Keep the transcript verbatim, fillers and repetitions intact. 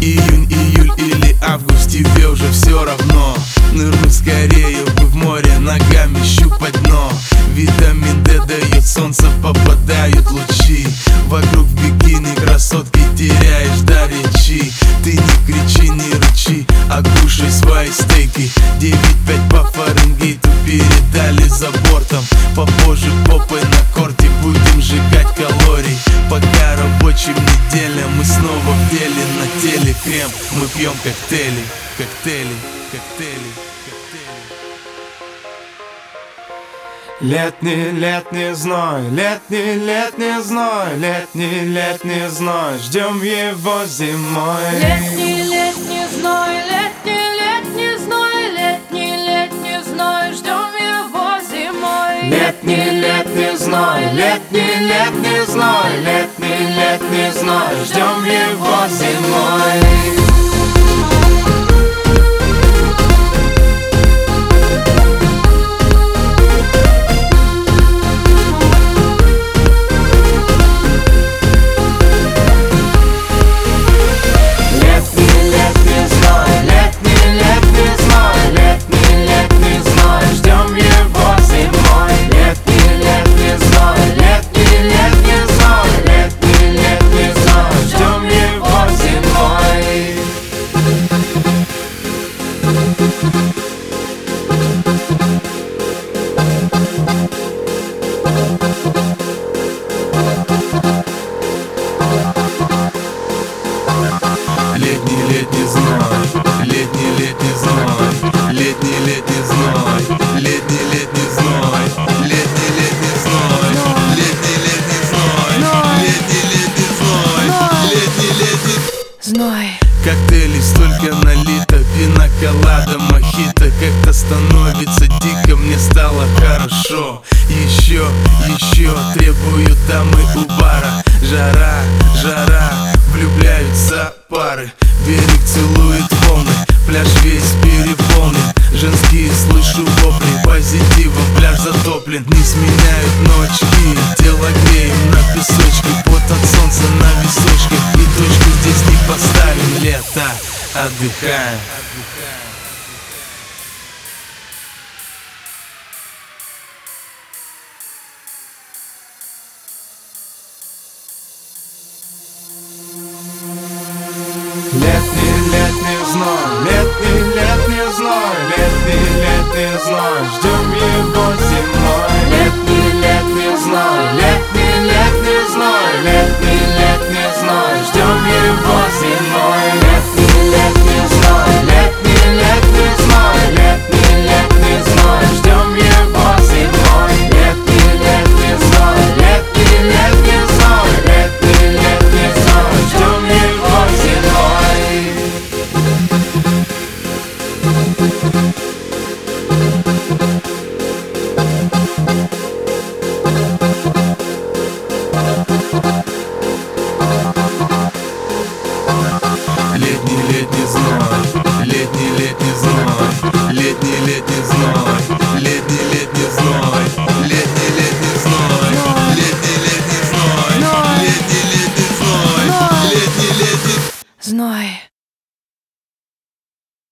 Июнь, июль или август, тебе уже все равно. Нырнуть скорее бы в море, ногами щупать дно. Витамин D дает солнце, попадают лучи. Вокруг в бикини красотки, теряешь дар речи. Ты не кричи, не рычи, а кушай свои стейки. Девять пять по Фаренгейту передали за бортом. Попозже попой на корте будем сжигать калорий. Пока рабочим неделя, мы снова в деле. На теле крем, мы пьем коктейли. Коктейли, коктейли, коктейли. Летний, летний зной, летний, летний зной, летний, летний зной, ждем его зимой. Летний, летний зной, летний, летний зной, летний, летний зной, ждем его зимой. Летний, летний зной, летний, летний зной, летний, летний зной, ждем его зимой. Летний, летний зной, летний, летний зной, летний, летний зной, летний, летний зной, летний, летний зной, летний, летний зной, летний, летний зной, летний, летний Зной. Коктейлей столько налито, пинаколада, мохито. Как-то становится дико, мне стало хорошо. Еще, еще требуют дамы у бара. Жара, жара, влюбляются пары. Берег целует волны, пляж весь переполнен. Женские слышу вопли, позитивом пляж затоплен. Не сменяют ночки, тело греем на песочке. Пот от солнца на височках, и точку здесь не поставим. Лето, отдыхаем. Летний, летний зной, летний, летний зной, летний, летний зной, ждем его зимой. Летний, летний зной, летний, летний зной, летний, летний зной, ждем его зимой. Летний, летний зной, летний, летний зной, летний, летний зной, ждем его зимой. Летний, летний зной, летний, летний зной, летний, летний зной, ждем его зимой. Летний, летний зной, летний, летний зной, летний, летний зной, летний, летний зной, летний, летний зной, летний, летний зной, летний, летний зной, летний, летний Зной.